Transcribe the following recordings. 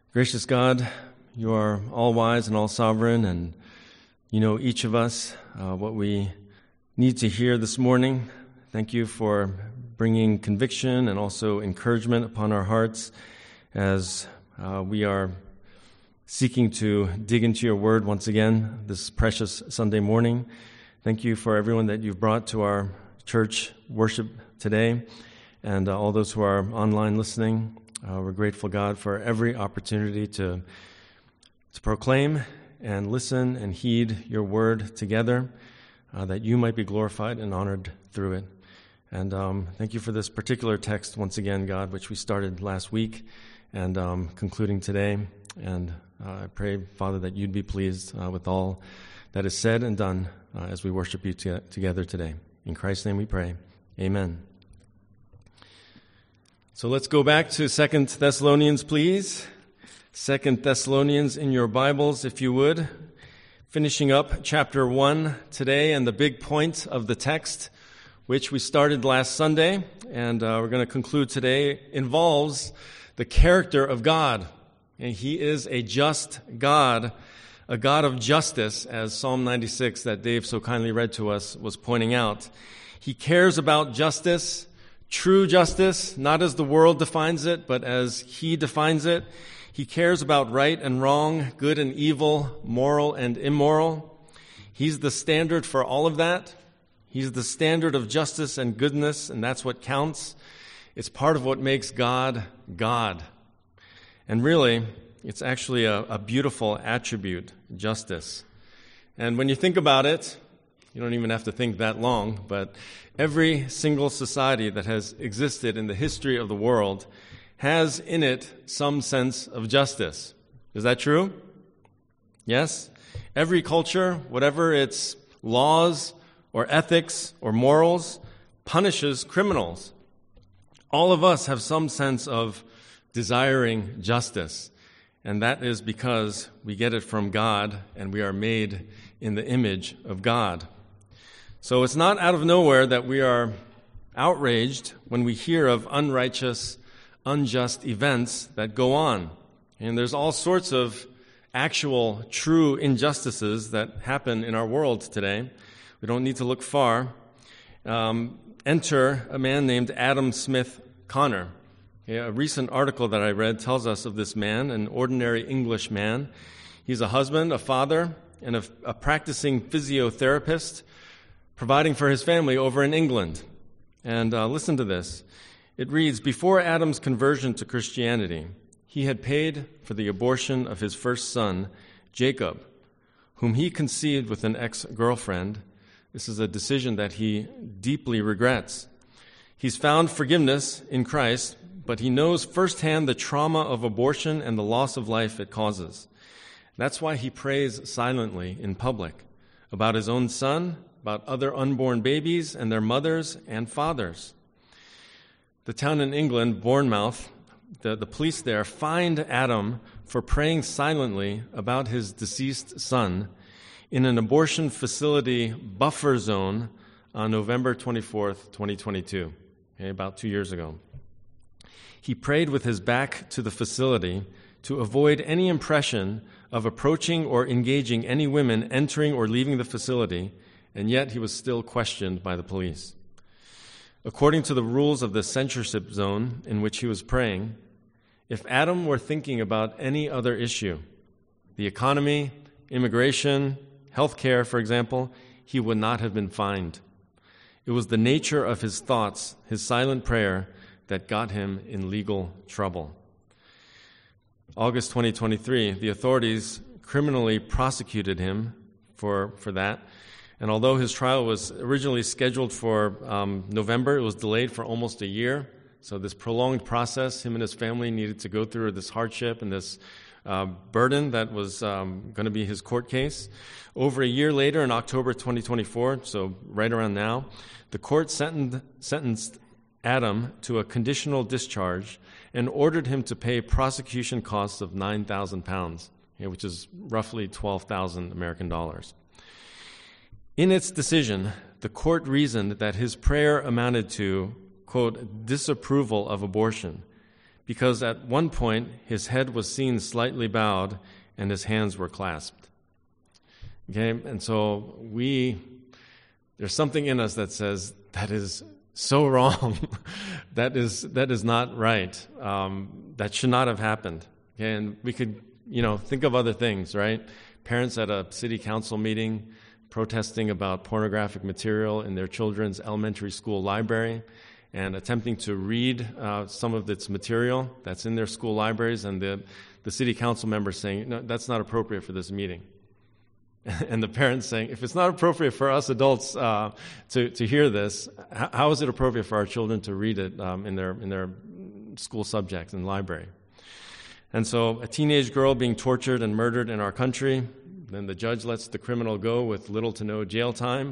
Gracious God, you are all-wise and all-sovereign, and you know each of us what we need to hear this morning. Thank you for bringing conviction and also encouragement upon our hearts as we are seeking to dig into your word once again this precious Sunday morning. Thank you for everyone that you've brought to our church worship today and all those who are online listening. We're grateful, God, for every opportunity to proclaim and listen and heed your word together, that you might be glorified and honored through it. And thank you for this particular text once again, God, which we started last week and concluding today. And I pray, Father, that you'd be pleased with all that is said and done as we worship you together today. In Christ's name we pray. Amen. So let's go back to 2 Thessalonians, please. 2 Thessalonians in your Bibles, if you would. Finishing up chapter 1 today and the big point of the text, which we started last Sunday, and we're going to conclude today, involves the character of God. And He is a just God, a God of justice, as Psalm 96 that Dave so kindly read to us was pointing out. He cares about justice, true justice, not as the world defines it, but as He defines it. He cares about right and wrong, good and evil, moral and immoral. He's the standard for all of that. He's the standard of justice and goodness, and that's what counts. It's part of what makes God, God. And really, it's actually a beautiful attribute, justice. And when you think about it, you don't even have to think that long, but every single society that has existed in the history of the world has in it some sense of justice. Is that true? Yes? Every culture, whatever its laws or ethics or morals, punishes criminals. All of us have some sense of desiring justice, and that is because we get it from God and we are made in the image of God. So it's not out of nowhere that we are outraged when we hear of unrighteous, unjust events that go on. And there's all sorts of actual, true injustices that happen in our world today. We don't need to look far. Enter a man named Adam Smith Connor. A recent article that I read tells us of this man, an ordinary English man. He's a husband, a father, and a practicing physiotherapist, providing for his family over in England. And listen to this. It reads, before Adam's conversion to Christianity, he had paid for the abortion of his first son, Jacob, whom he conceived with an ex-girlfriend. This is a decision that he deeply regrets. He's found forgiveness in Christ, but he knows firsthand the trauma of abortion and the loss of life it causes. That's why he prays silently in public about his own son, about other unborn babies and their mothers and fathers. The town in England, Bournemouth, the police there fined Adam for praying silently about his deceased son in an abortion facility buffer zone on November 24th, 2022, about 2 years ago. He prayed with his back to the facility to avoid any impression of approaching or engaging any women entering or leaving the facility, and yet he was still questioned by the police. According to the rules of the censorship zone in which he was praying, if Adam were thinking about any other issue, the economy, immigration, healthcare, for example, he would not have been fined. It was the nature of his thoughts, his silent prayer, that got him in legal trouble. August 2023, the authorities criminally prosecuted him for that. And although his trial was originally scheduled for November, it was delayed for almost a year. So this prolonged process, him and his family needed to go through this hardship and this burden that was going to be his court case. Over a year later, in October 2024, so right around now, the court sentenced Adam to a conditional discharge and ordered him to pay prosecution costs of £9,000, which is roughly 12,000 American dollars. In its decision, the court reasoned that his prayer amounted to, quote, disapproval of abortion, because at one point his head was seen slightly bowed and his hands were clasped. Okay, and so there's something in us that says that is so wrong. that is not right. That should not have happened. Okay, and we could, think of other things, right? Parents at a city council meeting protesting about pornographic material in their children's elementary school library and attempting to read some of its material that's in their school libraries, and the city council member saying, no, that's not appropriate for this meeting. And the parents saying, if it's not appropriate for us adults to hear this, how is it appropriate for our children to read it in their school subject and library? And so a teenage girl being tortured and murdered in our country, then the judge lets the criminal go with little to no jail time.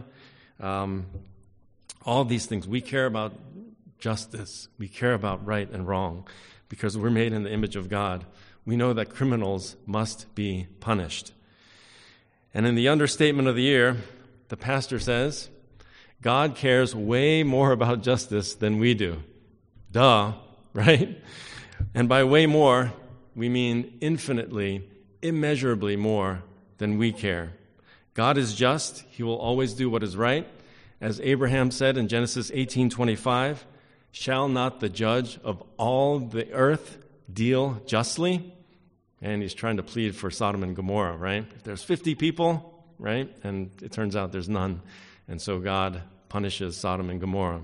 All these things. We care about justice. We care about right and wrong because we're made in the image of God. We know that criminals must be punished. And in the understatement of the year, the pastor says, God cares way more about justice than we do. Duh, right? And by way more, we mean infinitely, immeasurably more than we care. God is just. He will always do what is right. As Abraham said in Genesis 18:25, shall not the judge of all the earth deal justly? And he's trying to plead for Sodom and Gomorrah, right? If there's 50 people, right? And it turns out there's none. And so God punishes Sodom and Gomorrah.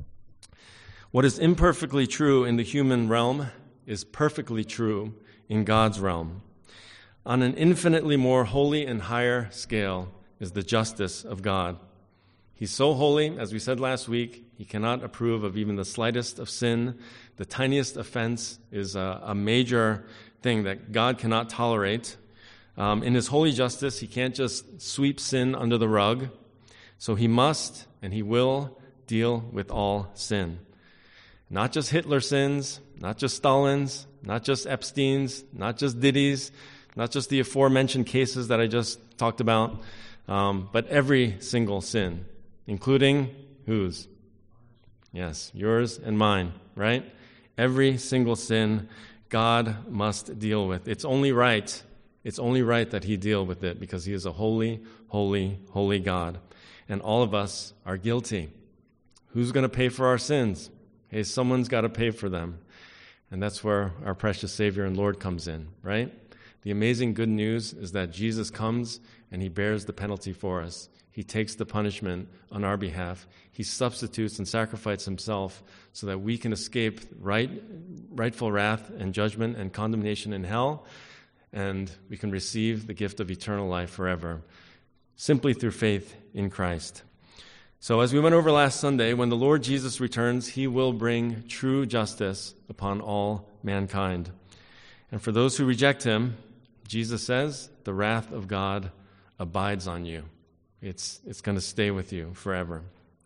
What is imperfectly true in the human realm is perfectly true in God's realm. On an infinitely more holy and higher scale is the justice of God. He's so holy, as we said last week, he cannot approve of even the slightest of sin. The tiniest offense is a major thing that God cannot tolerate. In his holy justice, he can't just sweep sin under the rug. So he must and he will deal with all sin. Not just Hitler sins, not just Stalin's, not just Epstein's, not just Diddy's, not just the aforementioned cases that I just talked about, but every single sin, including whose? Yes, yours and mine, right? Every single sin God must deal with. It's only right that he deal with it because he is a holy, holy, holy God. And all of us are guilty. Who's going to pay for our sins? Hey, someone's got to pay for them. And that's where our precious Savior and Lord comes in, right? The amazing good news is that Jesus comes and he bears the penalty for us. He takes the punishment on our behalf. He substitutes and sacrifices himself so that we can escape rightful wrath and judgment and condemnation in hell, and we can receive the gift of eternal life forever, simply through faith in Christ. So as we went over last Sunday, when the Lord Jesus returns, he will bring true justice upon all mankind. And for those who reject him, Jesus says, the wrath of God abides on you. It's going to stay with you forever.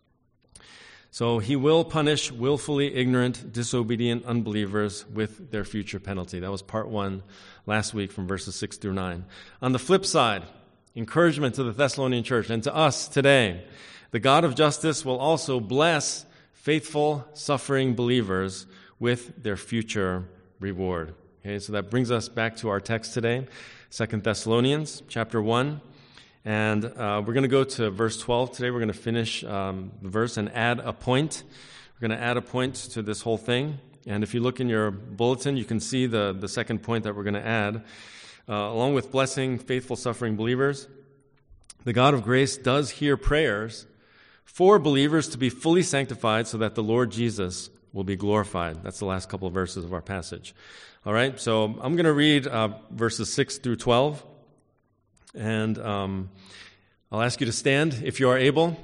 So he will punish willfully ignorant, disobedient unbelievers with their future penalty. That was part 1 last week from verses 6 through 9. On the flip side, encouragement to the Thessalonian church and to us today, the God of justice will also bless faithful, suffering believers with their future reward. Okay, so that brings us back to our text today, 2 Thessalonians chapter 1. And we're going to go to verse 12 today. We're going to finish the verse and add a point. We're going to add a point to this whole thing. And if you look in your bulletin, you can see the second point that we're going to add. Along with blessing faithful, suffering believers, the God of grace does hear prayers for believers to be fully sanctified so that the Lord Jesus will be glorified. That's the last couple of verses of our passage. All right, so I'm going to read verses 6 through 12. And I'll ask you to stand, if you are able,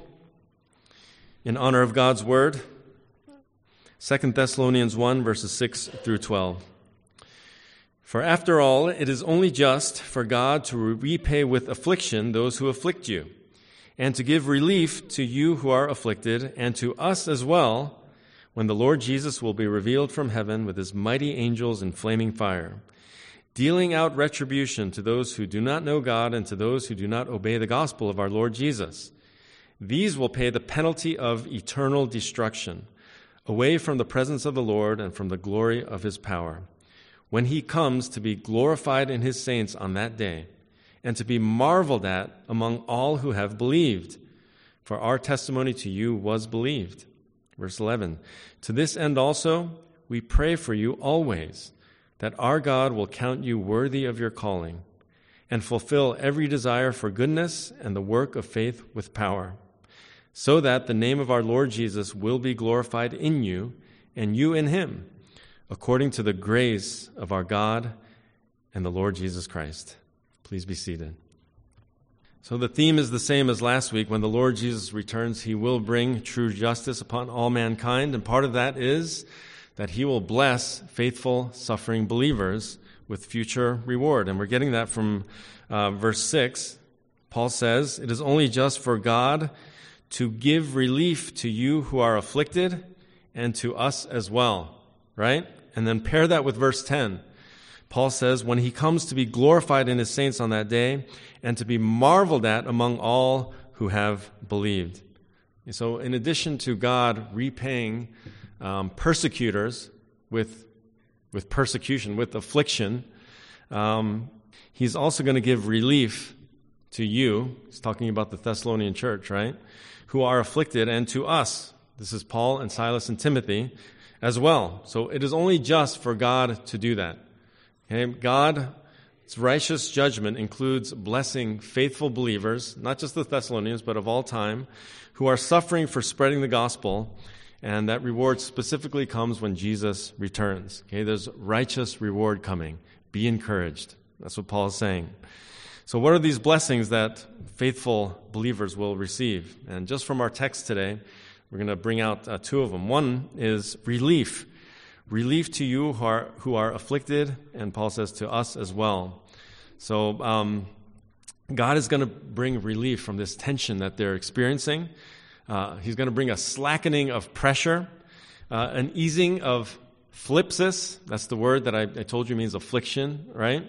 in honor of God's word. 2 Thessalonians 1, verses 6 through 12. For after all, it is only just for God to repay with affliction those who afflict you, and to give relief to you who are afflicted, and to us as well, when the Lord Jesus will be revealed from heaven with his mighty angels in flaming fire, dealing out retribution to those who do not know God and to those who do not obey the gospel of our Lord Jesus. These will pay the penalty of eternal destruction, away from the presence of the Lord and from the glory of his power, when he comes to be glorified in his saints on that day, and to be marveled at among all who have believed. For our testimony to you was believed. Verse 11, to this end also we pray for you always, that our God will count you worthy of your calling, and fulfill every desire for goodness and the work of faith with power, so that the name of our Lord Jesus will be glorified in you, and you in him, according to the grace of our God and the Lord Jesus Christ. Please be seated. So the theme is the same as last week. When the Lord Jesus returns, he will bring true justice upon all mankind, and part of that is that he will bless faithful, suffering believers with future reward. And we're getting that from verse 6. Paul says, it is only just for God to give relief to you who are afflicted and to us as well, right? And then pair that with verse 10. Paul says, when he comes to be glorified in his saints on that day and to be marveled at among all who have believed. And so in addition to God repaying persecutors with persecution, with affliction, he's also going to give relief to you. He's talking about the Thessalonian church, right? Who are afflicted, and to us. This is Paul and Silas and Timothy as well. So it is only just for God to do that. Okay? God's righteous judgment includes blessing faithful believers, not just the Thessalonians, but of all time, who are suffering for spreading the gospel, and that reward specifically comes when Jesus returns. Okay? There's righteous reward coming. Be encouraged. That's what Paul is saying. So what are these blessings that faithful believers will receive? And just from our text today, we're going to bring out two of them. One is relief. Relief to you who are afflicted, and Paul says to us as well. So God is going to bring relief from this tension that they're experiencing. He's going to bring a slackening of pressure, an easing of thlipsis. That's the word that I told you means affliction, right?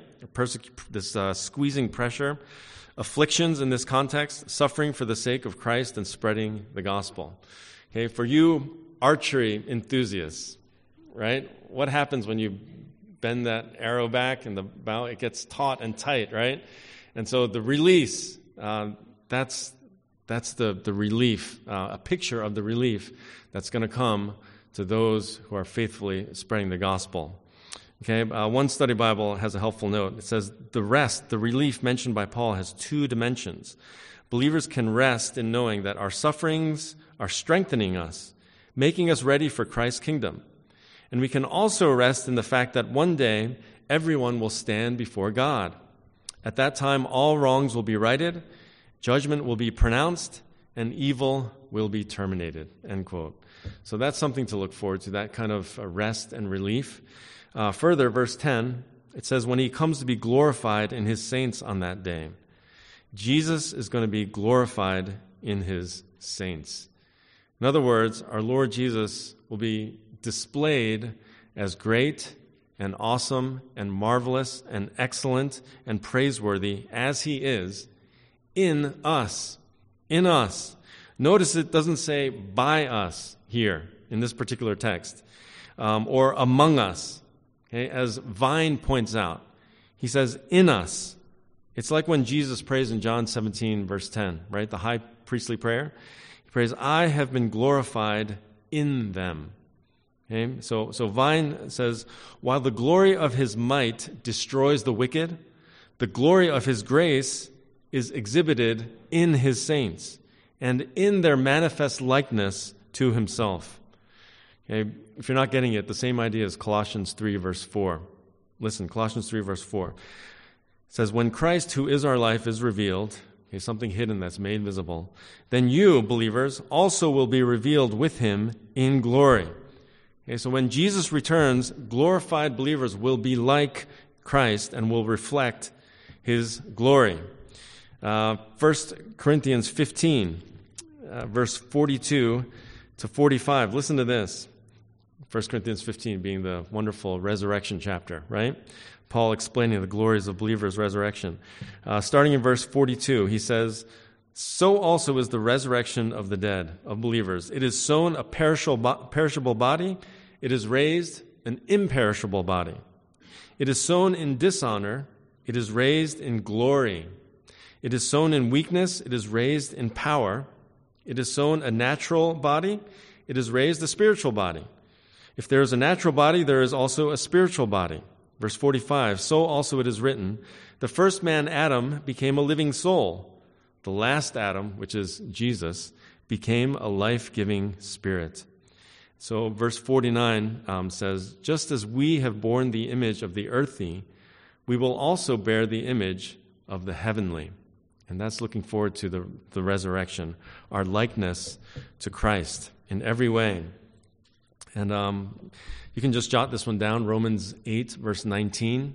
This squeezing pressure. Afflictions in this context, suffering for the sake of Christ and spreading the gospel. Okay, for you archery enthusiasts, right? What happens when you bend that arrow back and the bow? It gets taut and tight, right? And so the release, that's the relief, a picture of the relief that's going to come to those who are faithfully spreading the gospel. Okay, one study Bible has a helpful note. It says the relief mentioned by Paul has two dimensions. Believers can rest in knowing that our sufferings are strengthening us, making us ready for Christ's kingdom. And we can also rest in the fact that one day everyone will stand before God. At that time, all wrongs will be righted, judgment will be pronounced, and evil will be terminated, end quote. So that's something to look forward to, that kind of rest and relief. Further, verse 10, it says, when he comes to be glorified in his saints on that day. Jesus is going to be glorified in his saints. In other words, our Lord Jesus will be displayed as great and awesome and marvelous and excellent and praiseworthy as he is in us. In us. Notice it doesn't say by us here in this particular text, or among us. Okay? As Vine points out, he says in us. It's like when Jesus prays in John 17, verse 10, right? The high priestly prayer. He prays, I have been glorified in them. Okay? So Vine says, while the glory of his might destroys the wicked, the glory of his grace is exhibited in his saints and in their manifest likeness to himself. Okay? If you're not getting it, the same idea is Colossians 3, verse 4. Listen, Colossians 3, verse 4. It says, when Christ, who is our life, is revealed, okay, something hidden that's made visible, then you, believers, also will be revealed with him in glory. Okay, so when Jesus returns, glorified believers will be like Christ and will reflect his glory. 1 Corinthians 15, verse 42 to 45. Listen to this. 1 Corinthians 15 being the wonderful resurrection chapter, right? Paul explaining the glories of believers' resurrection. Starting in verse 42, he says, so also is the resurrection of the dead, of believers. It is sown a perishable body. It is raised an imperishable body. It is sown in dishonor. It is raised in glory. It is sown in weakness. It is raised in power. It is sown a natural body. It is raised a spiritual body. If there is a natural body, there is also a spiritual body. Verse 45, so also it is written, the first man, Adam, became a living soul. The last Adam, which is Jesus, became a life-giving spirit. So verse 49 says, just as we have borne the image of the earthly, we will also bear the image of the heavenly. And that's looking forward to the resurrection, our likeness to Christ in every way. And you can just jot this one down, Romans 8, verse 19.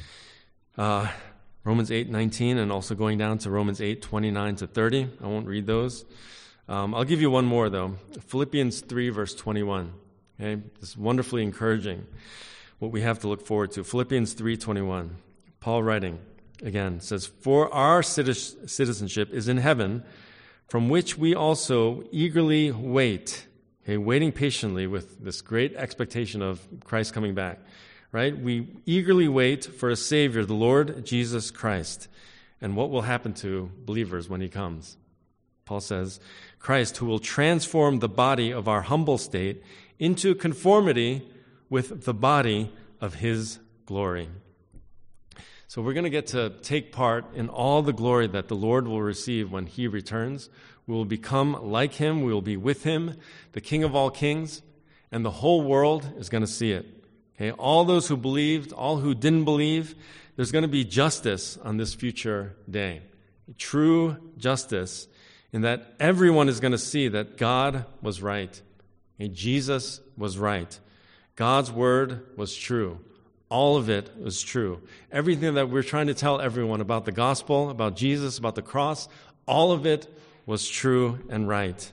Romans 8:19, and also going down to Romans 8:29 to 30. I won't read those. I'll give you one more, though. Philippians 3, verse 21. Okay, this is wonderfully encouraging, what we have to look forward to. Philippians 3:21. Paul writing, again, says, for our citizenship is in heaven, from which we also eagerly wait. Okay, waiting patiently with this great expectation of Christ coming back. Right? We eagerly wait for a Savior, the Lord Jesus Christ. And what will happen to believers when he comes? Paul says, Christ, who will transform the body of our humble state into conformity with the body of his glory. So we're going to get to take part in all the glory that the Lord will receive when he returns. We will become like him. We will be with him, the King of all kings, and the whole world is going to see it. Okay, all those who believed, all who didn't believe, there's going to be justice on this future day. True justice in that everyone is going to see that God was right. Okay, Jesus was right. God's word was true. All of it was true. Everything that we're trying to tell everyone about the gospel, about Jesus, about the cross, all of it was true and right.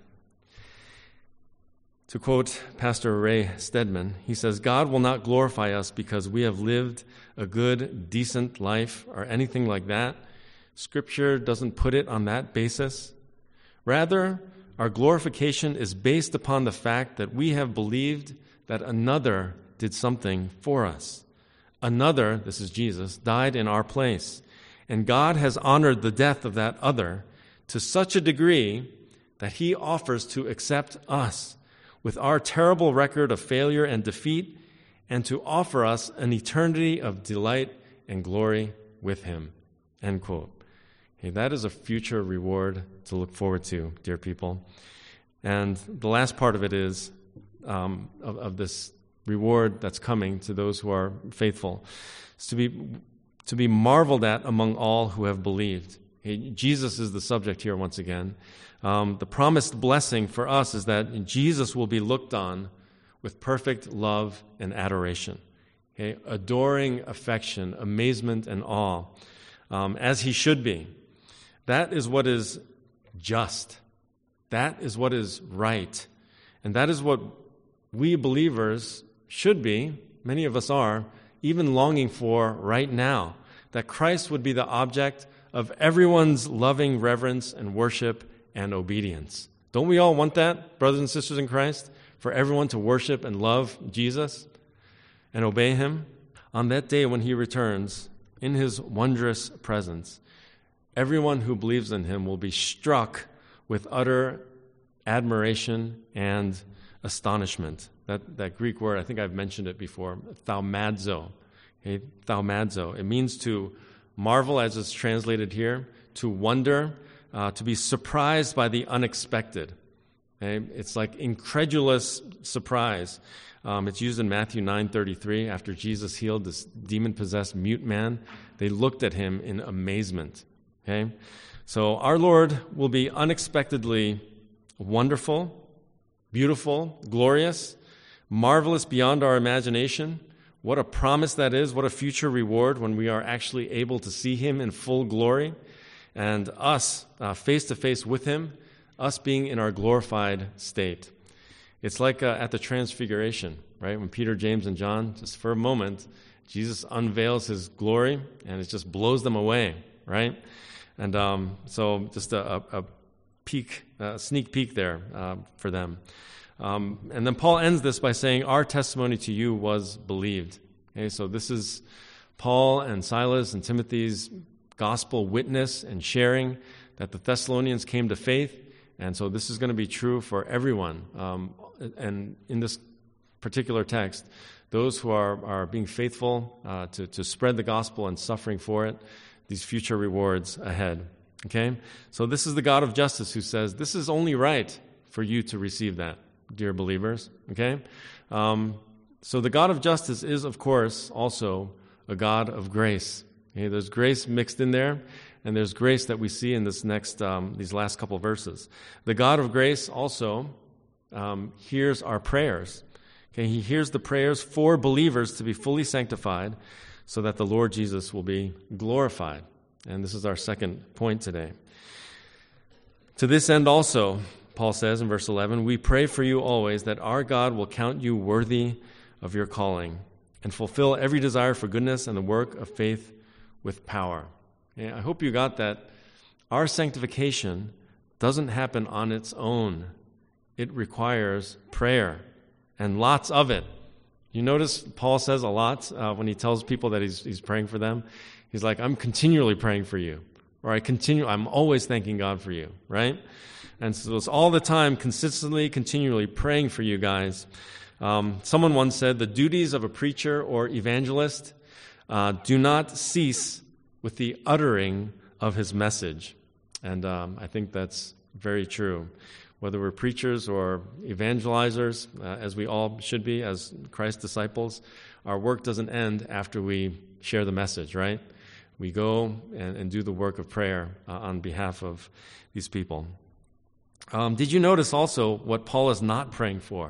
To quote Pastor Ray Stedman, he says, God will not glorify us because we have lived a good, decent life or anything like that. Scripture doesn't put it on that basis. Rather, our glorification is based upon the fact that we have believed that another did something for us. Another, this is Jesus, died in our place. And God has honored the death of that other to such a degree that he offers to accept us with our terrible record of failure and defeat, and to offer us an eternity of delight and glory with him. End quote. Okay, that is a future reward to look forward to, dear people. And the last part of it is, of this reward that's coming to those who are faithful, is to be marveled at among all who have believed. Okay, Jesus is the subject here once again. The promised blessing for us is that Jesus will be looked on with perfect love and adoration, okay? Adoring affection, amazement, and awe, as he should be. That is what is just. That is what is right. And that is what we believers should be, many of us are, even longing for right now, that Christ would be the object of everyone's loving reverence and worship and obedience. Don't we all want that, brothers and sisters in Christ? For everyone to worship and love Jesus and obey him? On that day when he returns, in his wondrous presence, everyone who believes in him will be struck with utter admiration and astonishment. That Greek word, I think I've mentioned it before, thaumazo. Okay, thaumazo. It means to marvel, as it's translated here, to wonder, to be surprised by the unexpected. Okay? It's like incredulous surprise. It's used in Matthew 9:33. After Jesus healed this demon-possessed mute man, they looked at him in amazement. Okay? So our Lord will be unexpectedly wonderful, beautiful, glorious, marvelous beyond our imagination. What a promise that is. What a future reward when we are actually able to see him in full glory. And us, face-to-face with him, us being in our glorified state. It's like at the Transfiguration, right? When Peter, James, and John, just for a moment, Jesus unveils his glory, and it just blows them away, right? And so just a sneak peek there for them. And then Paul ends this by saying, our testimony to you was believed. Okay, so this is Paul and Silas and Timothy's gospel witness and sharing that the Thessalonians came to faith. And so this is going to be true for everyone. And in this particular text, those who are being faithful to spread the gospel and suffering for it, these future rewards ahead. Okay? So this is the God of justice who says, this is only right for you to receive that, dear believers. Okay? So the God of justice is, of course, also a God of grace. Okay? There's grace mixed in there, and there's grace that we see in this these last couple verses. The God of grace also hears our prayers. Okay? He hears the prayers for believers to be fully sanctified so that the Lord Jesus will be glorified. And this is our second point today. To this end also, Paul says in verse 11, we pray for you always that our God will count you worthy of your calling and fulfill every desire for goodness and the work of faith with power. Okay, I hope you got that. Our sanctification doesn't happen on its own. It requires prayer, and lots of it. You notice Paul says a lot when he tells people that he's praying for them. He's like, I'm continually praying for you. Or I'm always thanking God for you, right? And so it's all the time, consistently, continually praying for you guys. Someone once said, the duties of a preacher or evangelist do not cease with the uttering of his message. And I think that's very true. Whether we're preachers or evangelizers, as we all should be as Christ's disciples, our work doesn't end after we share the message, right? We go and do the work of prayer on behalf of these people. Did you notice also what Paul is not praying for?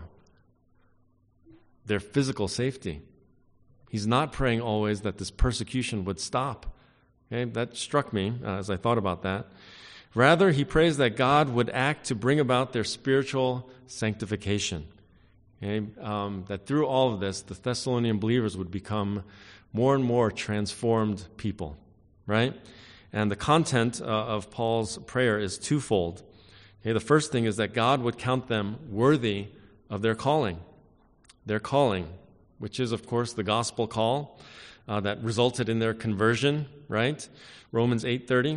Their physical safety. He's not praying always that this persecution would stop. Okay, that struck me as I thought about that. Rather, he prays that God would act to bring about their spiritual sanctification. Okay, that through all of this, the Thessalonian believers would become more and more transformed people, right? And the content of Paul's prayer is twofold. Okay, the first thing is that God would count them worthy of their calling, which is, of course, the gospel call that resulted in their conversion, right? Romans 8:30.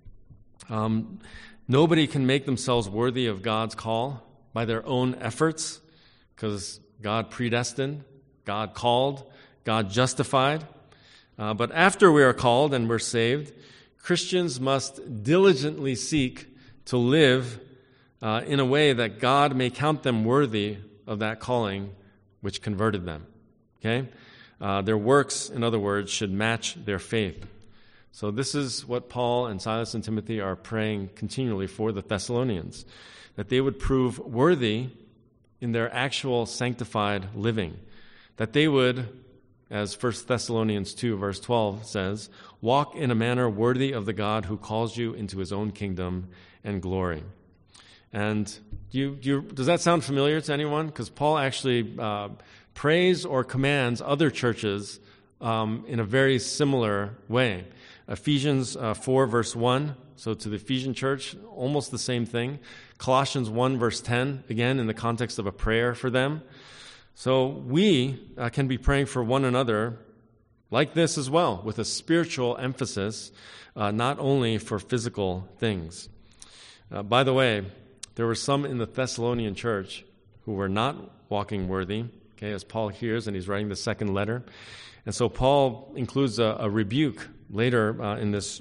Nobody can make themselves worthy of God's call by their own efforts, because God predestined, God called, God justified. But after we are called and we're saved, Christians must diligently seek to live in a way that God may count them worthy of that calling which converted them. Okay? Their works, in other words, should match their faith. So this is what Paul and Silas and Timothy are praying continually for the Thessalonians, that they would prove worthy in their actual sanctified living, that they would, as 1 Thessalonians 2, verse 12 says, walk in a manner worthy of the God who calls you into his own kingdom and glory. And does that sound familiar to anyone? Because Paul actually prays or commands other churches in a very similar way. Ephesians 4, verse 1, so to the Ephesian church, almost the same thing. Colossians 1, verse 10, again, in the context of a prayer for them. So we can be praying for one another like this as well, with a spiritual emphasis, not only for physical things. By the way, there were some in the Thessalonian church who were not walking worthy, okay, as Paul hears, and he's writing the second letter. And so Paul includes a rebuke later in this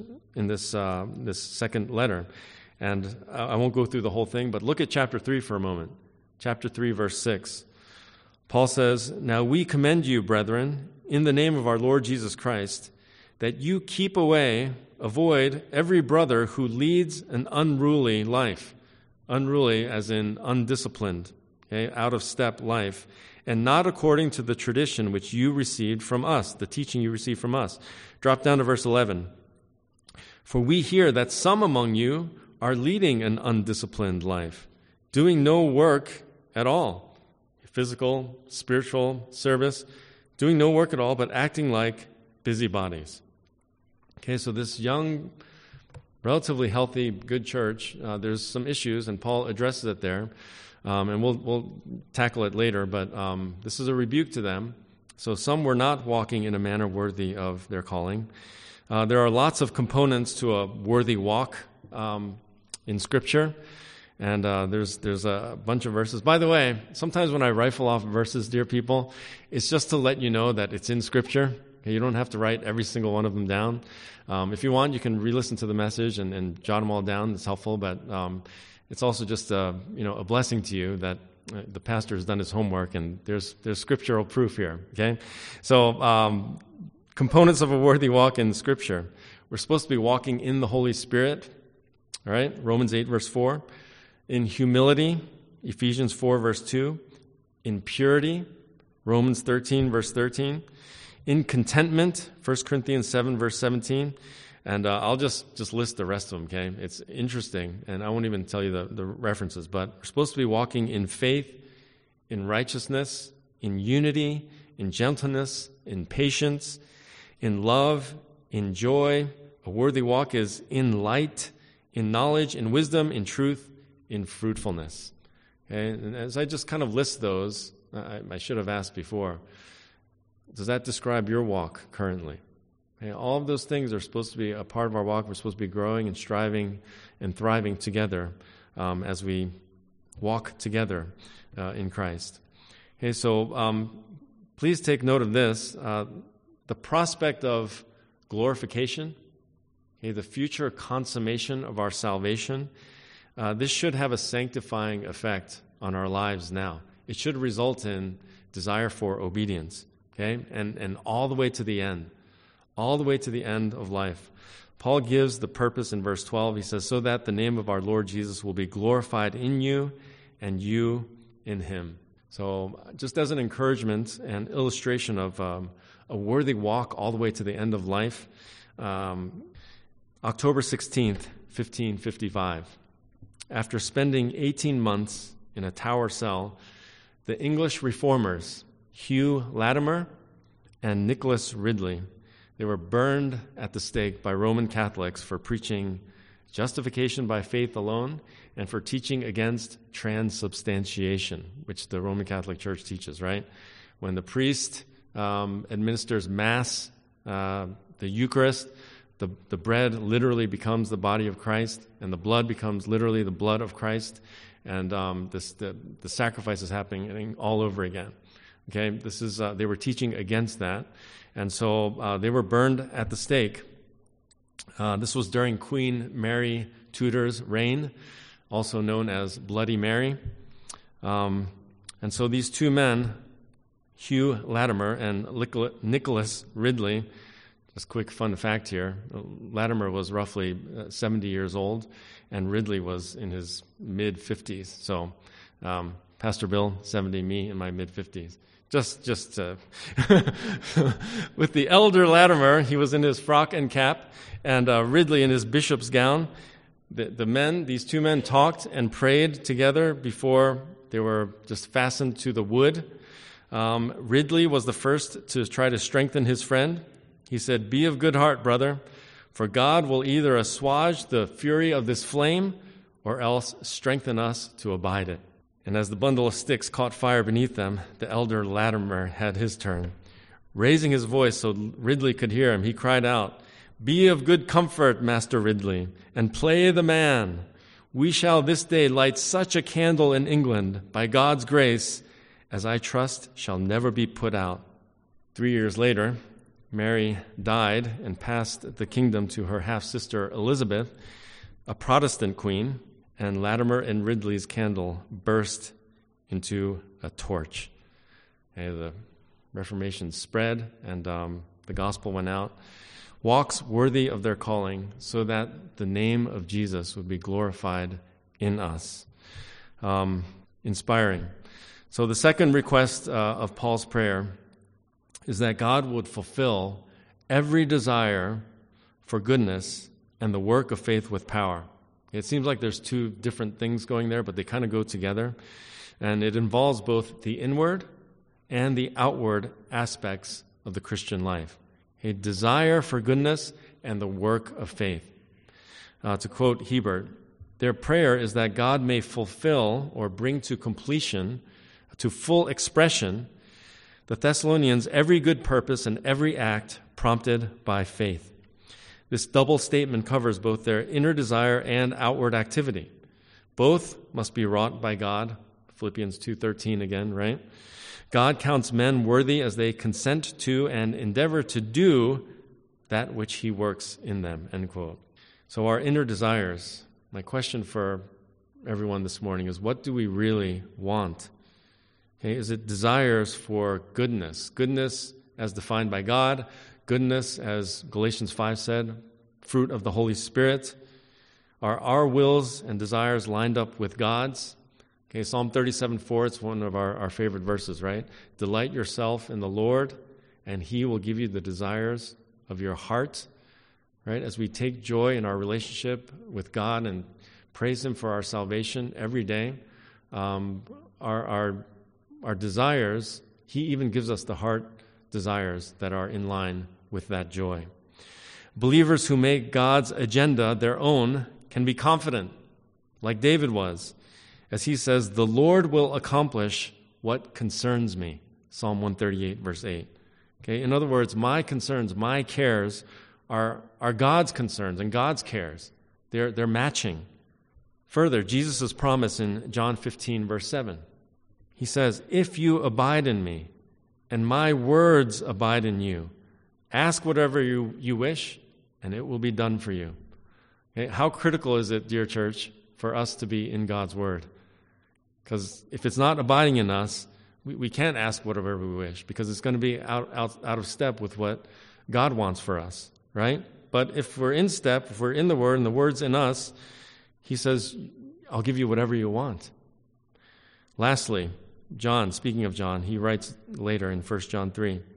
second letter. And I won't go through the whole thing, but look at chapter 3 for a moment. Chapter 3, verse 6. Paul says, now we commend you, brethren, in the name of our Lord Jesus Christ, that you avoid every brother who leads an unruly life. Unruly as in undisciplined, okay, out-of-step life, and not according to the tradition which you received from us, the teaching you received from us. Drop down to verse 11. For we hear that some among you are leading an undisciplined life, doing no work at all, physical, spiritual service, doing no work at all, but acting like busybodies. Okay, so this young relatively healthy, good church. There's some issues, and Paul addresses it there. And we'll tackle it later, but this is a rebuke to them. So some were not walking in a manner worthy of their calling. There are lots of components to a worthy walk in Scripture, and there's a bunch of verses. By the way, sometimes when I rifle off verses, dear people, it's just to let you know that it's in Scripture. Okay, you don't have to write every single one of them down. If you want, you can re-listen to the message and jot them all down. It's helpful, but it's also just a blessing to you that the pastor has done his homework, and there's scriptural proof here. Okay, so components of a worthy walk in Scripture. We're supposed to be walking in the Holy Spirit. All right, Romans 8 verse 4. In humility, Ephesians 4 verse 2. In purity, Romans 13 verse 13. In contentment, 1 Corinthians 7 verse 17. And I'll just list the rest of them, okay? It's interesting, and I won't even tell you the references, but we're supposed to be walking in faith, in righteousness, in unity, in gentleness, in patience, in love, in joy. A worthy walk is in light, in knowledge, in wisdom, in truth, in fruitfulness. Okay? And as I just kind of list those, I should have asked before, does that describe your walk currently? Okay, all of those things are supposed to be a part of our walk. We're supposed to be growing and striving and thriving together as we walk together in Christ. Okay, so please take note of this. The prospect of glorification, okay, the future consummation of our salvation, this should have a sanctifying effect on our lives now. It should result in desire for obedience, okay, and all the way to the end. All the way to the end of life. Paul gives the purpose in verse 12. He says, so that the name of our Lord Jesus will be glorified in you and you in him. So just as an encouragement and illustration of a worthy walk all the way to the end of life, October 16th, 1555, after spending 18 months in a tower cell, the English reformers, Hugh Latimer and Nicholas Ridley, they were burned at the stake by Roman Catholics for preaching justification by faith alone and for teaching against transubstantiation, which the Roman Catholic Church teaches, right? When the priest administers Mass, the Eucharist, the bread literally becomes the body of Christ, and the blood becomes literally the blood of Christ, and the sacrifice is happening all over again. Okay, this is they were teaching against that. And so they were burned at the stake. This was during Queen Mary Tudor's reign, also known as Bloody Mary. And so these two men, Hugh Latimer and Nicholas Ridley, just a quick fun fact here, Latimer was roughly 70 years old, and Ridley was in his mid-50s. So Pastor Bill, 70, me in my mid-50s. Just with the elder Latimer, he was in his frock and cap, and Ridley in his bishop's gown. These two men talked and prayed together before they were just fastened to the wood. Ridley was the first to try to strengthen his friend. He said, "Be of good heart, brother, for God will either assuage the fury of this flame or else strengthen us to abide it." And as the bundle of sticks caught fire beneath them, the elder Latimer had his turn. Raising his voice so Ridley could hear him, he cried out, "Be of good comfort, Master Ridley, and play the man. We shall this day light such a candle in England, by God's grace, as I trust shall never be put out." 3 years later, Mary died and passed the kingdom to her half-sister Elizabeth, a Protestant queen, and Latimer and Ridley's candle burst into a torch. The Reformation spread, and the gospel went out. Walks worthy of their calling, so that the name of Jesus would be glorified in us. Inspiring. So the second request of Paul's prayer is that God would fulfill every desire for goodness and the work of faith with power. It seems like there's two different things going there, but they kind of go together. And it involves both the inward and the outward aspects of the Christian life. A desire for goodness and the work of faith. To quote Hebert, their prayer is that God may fulfill or bring to completion, to full expression, the Thessalonians' every good purpose and every act prompted by faith. This double statement covers both their inner desire and outward activity. Both must be wrought by God. Philippians 2:13 again, right? God counts men worthy as they consent to and endeavor to do that which he works in them, end quote. So our inner desires, my question for everyone this morning is, what do we really want? Okay, is it desires for goodness? Goodness as defined by God, goodness as Galatians 5 said, fruit of the Holy Spirit. Are our wills and desires lined up with God's? Okay, Psalm 37:4, it's one of our favorite verses, right? Delight yourself in the Lord, and he will give you the desires of your heart, right? As we take joy in our relationship with God and praise him for our salvation every day, our desires, he even gives us the heart desires that are in line with that joy. Believers who make God's agenda their own can be confident, like David was, as he says, the Lord will accomplish what concerns me, Psalm 138, verse 8. Okay, in other words, my concerns, my cares are God's concerns and God's cares. They're matching. Further, Jesus' promise in John 15, verse 7. He says, if you abide in me and my words abide in you, ask whatever you wish and it will be done for you. Okay? How critical is it, dear church, for us to be in God's word? Because if it's not abiding in us, we can't ask whatever we wish because it's going to be out of step with what God wants for us, right? But if we're in step, if we're in the word and the word's in us, he says, I'll give you whatever you want. Lastly, John, speaking of John, he writes later in 1 John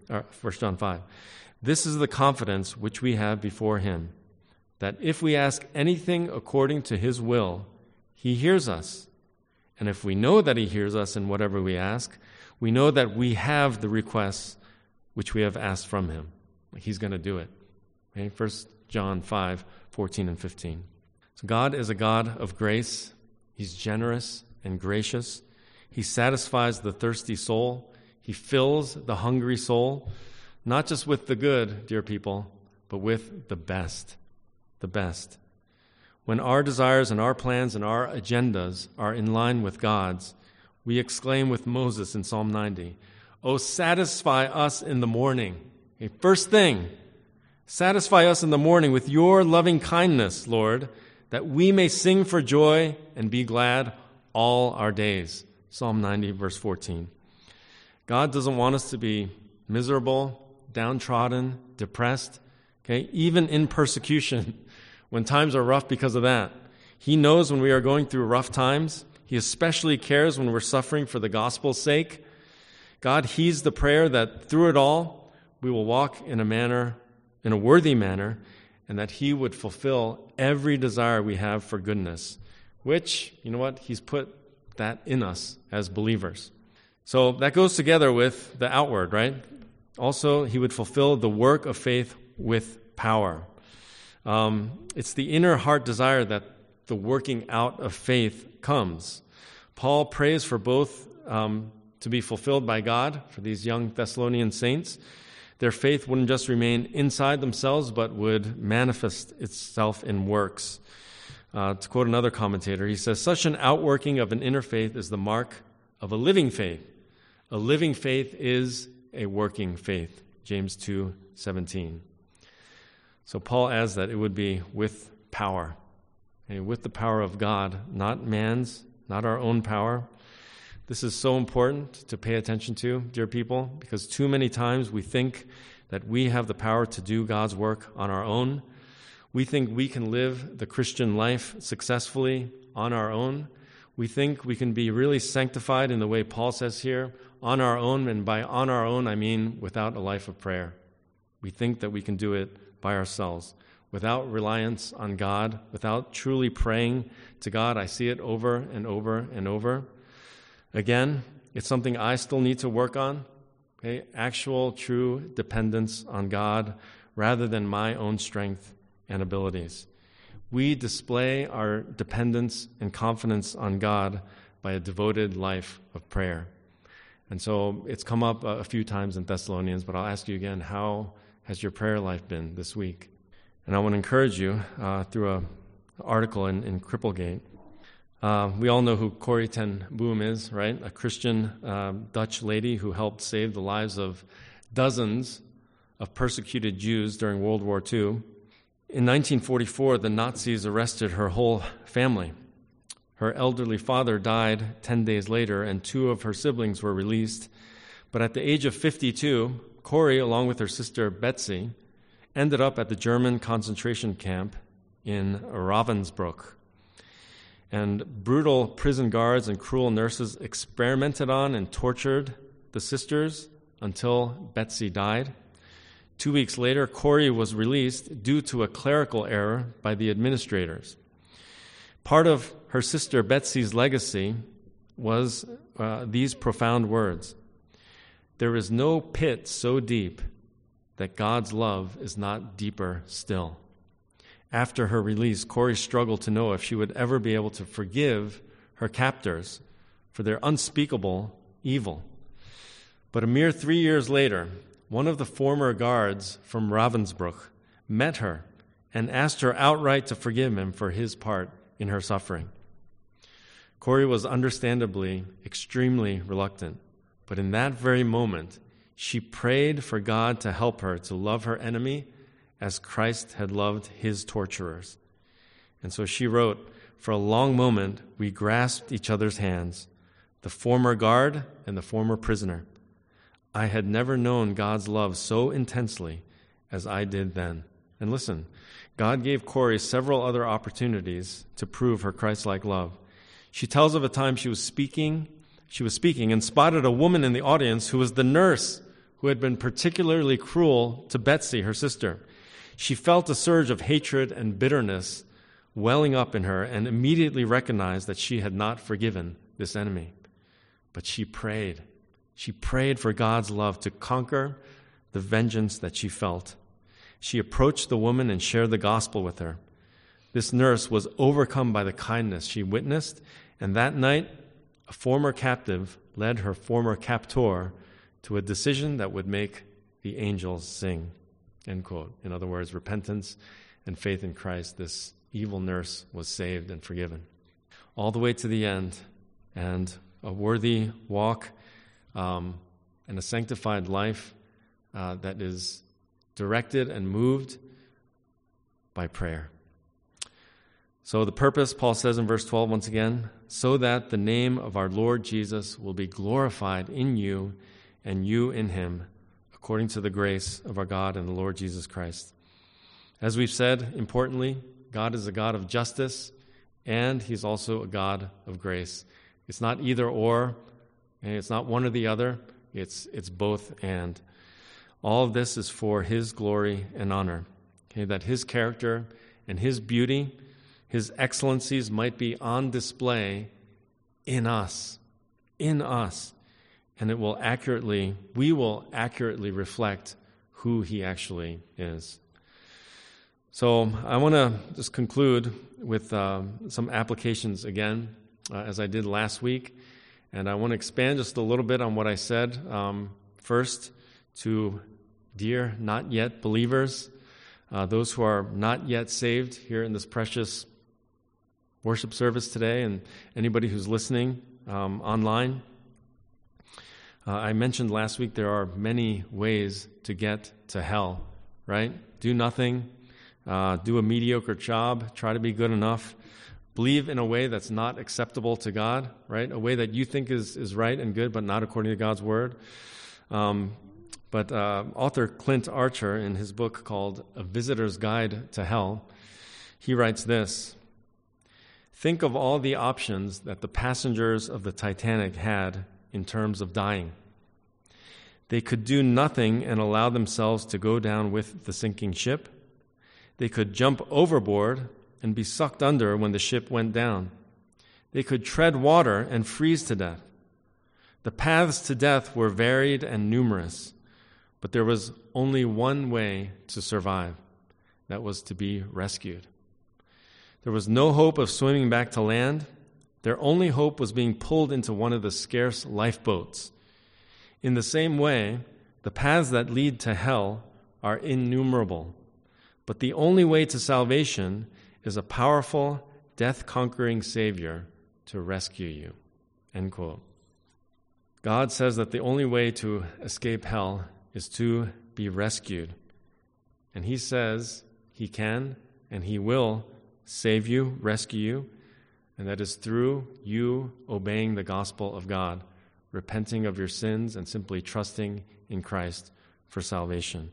5, this is the confidence which we have before him, that if we ask anything according to his will, he hears us. And if we know that he hears us in whatever we ask, we know that we have the requests which we have asked from him. He's going to do it. Okay? 1 John 5, 14 and 15. So God is a God of grace. He's generous and gracious. He satisfies the thirsty soul. He fills the hungry soul, not just with the good, dear people, but with the best. The best. When our desires and our plans and our agendas are in line with God's, we exclaim with Moses in Psalm 90, "Oh, satisfy us in the morning." Okay, first thing, satisfy us in the morning with your loving kindness, Lord, that we may sing for joy and be glad all our days. Psalm 90, verse 14. God doesn't want us to be miserable, downtrodden, depressed, okay, even in persecution, when times are rough because of that. He knows when we are going through rough times. He especially cares when we're suffering for the gospel's sake. God heeds the prayer that through it all, we will walk in a worthy manner, and that he would fulfill every desire we have for goodness, which, you know what, he's put that in us as believers. So that goes together with the outward, right? Also, he would fulfill the work of faith with power. It's the inner heart desire that the working out of faith comes. Paul prays for both to be fulfilled by God for these young Thessalonian saints. Their faith wouldn't just remain inside themselves, but would manifest itself in works. To quote another commentator, he says, such an outworking of an inner faith is the mark of a living faith. A living faith is a working faith. James 2:17. So Paul adds that it would be with power, okay, with the power of God, not man's, not our own power. This is so important to pay attention to, dear people, because too many times we think that we have the power to do God's work on our own. We think we can live the Christian life successfully on our own. We think we can be really sanctified in the way Paul says here, on our own, and by on our own, I mean without a life of prayer. We think that we can do it by ourselves, without reliance on God, without truly praying to God. I see it over and over and over. Again, it's something I still need to work on, okay? Actual, true dependence on God rather than my own strength and abilities. we display our dependence and confidence on God by a devoted life of prayer. And so it's come up a few times in Thessalonians, but I'll ask you again, how has your prayer life been this week? And I want to encourage you through an article in Cripplegate. We all know who Corrie ten Boom is, right? A Christian Dutch lady who helped save the lives of dozens of persecuted Jews during World War II. In 1944, the Nazis arrested her whole family. Her elderly father died 10 days later, and 2 of her siblings were released. But at the age of 52, Corrie, along with her sister Betsy, ended up at the German concentration camp in Ravensbrück. And brutal prison guards and cruel nurses experimented on and tortured the sisters until Betsy died. 2 weeks later, Corrie was released due to a clerical error by the administrators. Part of her sister Betsy's legacy was these profound words: "There is no pit so deep that God's love is not deeper still." After her release, Corrie struggled to know if she would ever be able to forgive her captors for their unspeakable evil. But a mere 3 years later, one of the former guards from Ravensbrück met her and asked her outright to forgive him for his part in her suffering. Corrie was understandably extremely reluctant, but in that very moment, she prayed for God to help her to love her enemy as Christ had loved his torturers. And so she wrote, "For a long moment, we grasped each other's hands, the former guard and the former prisoner. I had never known God's love so intensely as I did then." And listen, God gave Corrie several other opportunities to prove her Christ-like love. She tells of a time she was speaking and spotted a woman in the audience who was the nurse who had been particularly cruel to Betsy, her sister. She felt a surge of hatred and bitterness welling up in her and immediately recognized that she had not forgiven this enemy. But she prayed. She prayed for God's love to conquer the vengeance that she felt. She approached the woman and shared the gospel with her. This nurse was overcome by the kindness she witnessed, and that night, a former captive led her former captor to a decision that would make the angels sing. End quote. In other words, repentance and faith in Christ, this evil nurse was saved and forgiven. All the way to the end, and a worthy walk and a sanctified life that is directed and moved by prayer. So the purpose, Paul says in verse 12 once again, so that the name of our Lord Jesus will be glorified in you and you in him, according to the grace of our God and the Lord Jesus Christ. As we've said, importantly, God is a God of justice, and he's also a God of grace. It's not either or, and it's not one or the other. It's both and. All of this is for his glory and honor, okay, that his character and his beauty, his excellencies might be on display in us, and we will accurately reflect who he actually is. So I want to just conclude with some applications again, as I did last week, and I want to expand just a little bit on what I said. First, to dear not yet believers, those who are not yet saved here in this precious worship service today, and anybody who's listening online. I mentioned last week there are many ways to get to hell, right? Do nothing, do a mediocre job, try to be good enough, believe in a way that's not acceptable to God, right? A way that you think is right and good, but not according to God's word. But author Clint Archer, in his book called A Visitor's Guide to Hell, he writes this: think of all the options that the passengers of the Titanic had in terms of dying. They could do nothing and allow themselves to go down with the sinking ship. They could jump overboard and be sucked under when the ship went down. They could tread water and freeze to death. The paths to death were varied and numerous, but there was only one way to survive. That was to be rescued. There was no hope of swimming back to land. Their only hope was being pulled into one of the scarce lifeboats. In the same way, the paths that lead to hell are innumerable. But the only way to salvation is a powerful, death-conquering Savior to rescue you. End quote. God says that the only way to escape hell is to be rescued. And he says he can and he will save you, rescue you, and that is through you obeying the gospel of God, repenting of your sins, and simply trusting in Christ for salvation.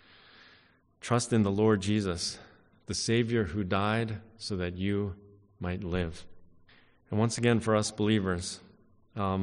Trust in the Lord Jesus, the Savior who died so that you might live. And once again, for us believers, a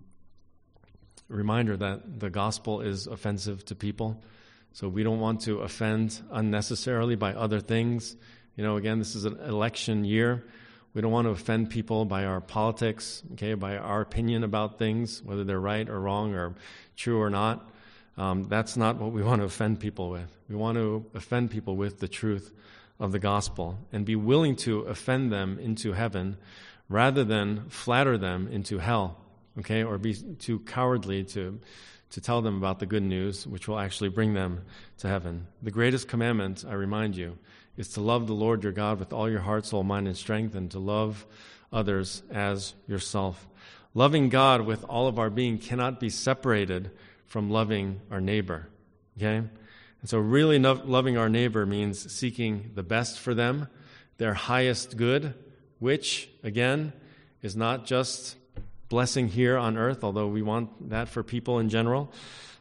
reminder that the gospel is offensive to people, so we don't want to offend unnecessarily by other things. Again, this is an election year. We don't want to offend people by our politics, by our opinion about things, whether they're right or wrong or true or not. That's not what we want to offend people with. We want to offend people with the truth of the gospel and be willing to offend them into heaven rather than flatter them into hell, or be too cowardly to tell them about the good news, which will actually bring them to heaven. The greatest commandment, I remind you, is to love the Lord your God with all your heart, soul, mind, and strength, and to love others as yourself. Loving God with all of our being cannot be separated from loving our neighbor, And so really loving our neighbor means seeking the best for them, their highest good, which, again, is not just blessing here on earth, although we want that for people in general,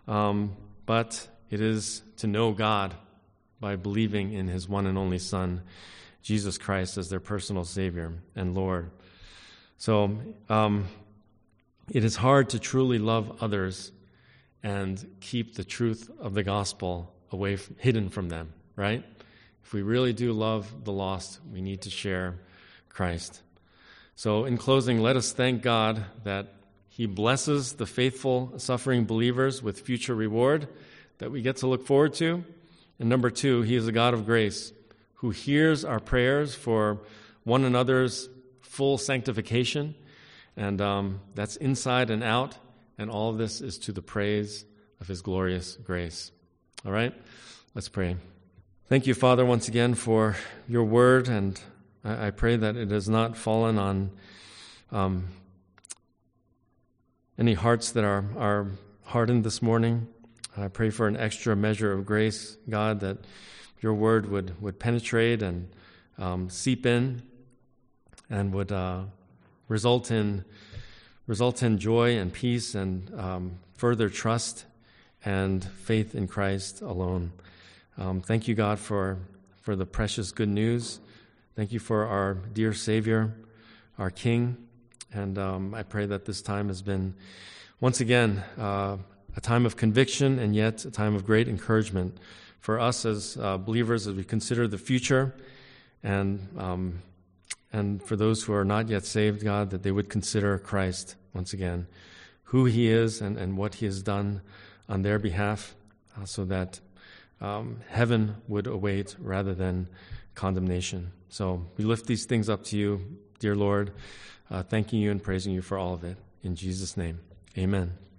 but it is to know God by believing in his one and only Son, Jesus Christ, as their personal Savior and Lord. So it is hard to truly love others and keep the truth of the gospel hidden from them, right? If we really do love the lost, we need to share Christ. So in closing, let us thank God that he blesses the faithful, suffering believers with future reward that we get to look forward to. And number two, he is a God of grace who hears our prayers for one another's full sanctification. And that's inside and out. And all of this is to the praise of his glorious grace. All right, let's pray. Thank you, Father, once again for your word. And I pray that it has not fallen on any hearts that are hardened this morning. I pray for an extra measure of grace, God, that your word would penetrate and seep in and would result in joy and peace and further trust and faith in Christ alone. Thank you, God, for the precious good news. Thank you for our dear Savior, our King. And I pray that this time has been, once again, a time of conviction and yet a time of great encouragement for us as believers as we consider the future, and for those who are not yet saved, God, that they would consider Christ once again, who he is and what he has done on their behalf, so that heaven would await rather than condemnation. So we lift these things up to you, dear Lord, thanking you and praising you for all of it. In Jesus' name, amen.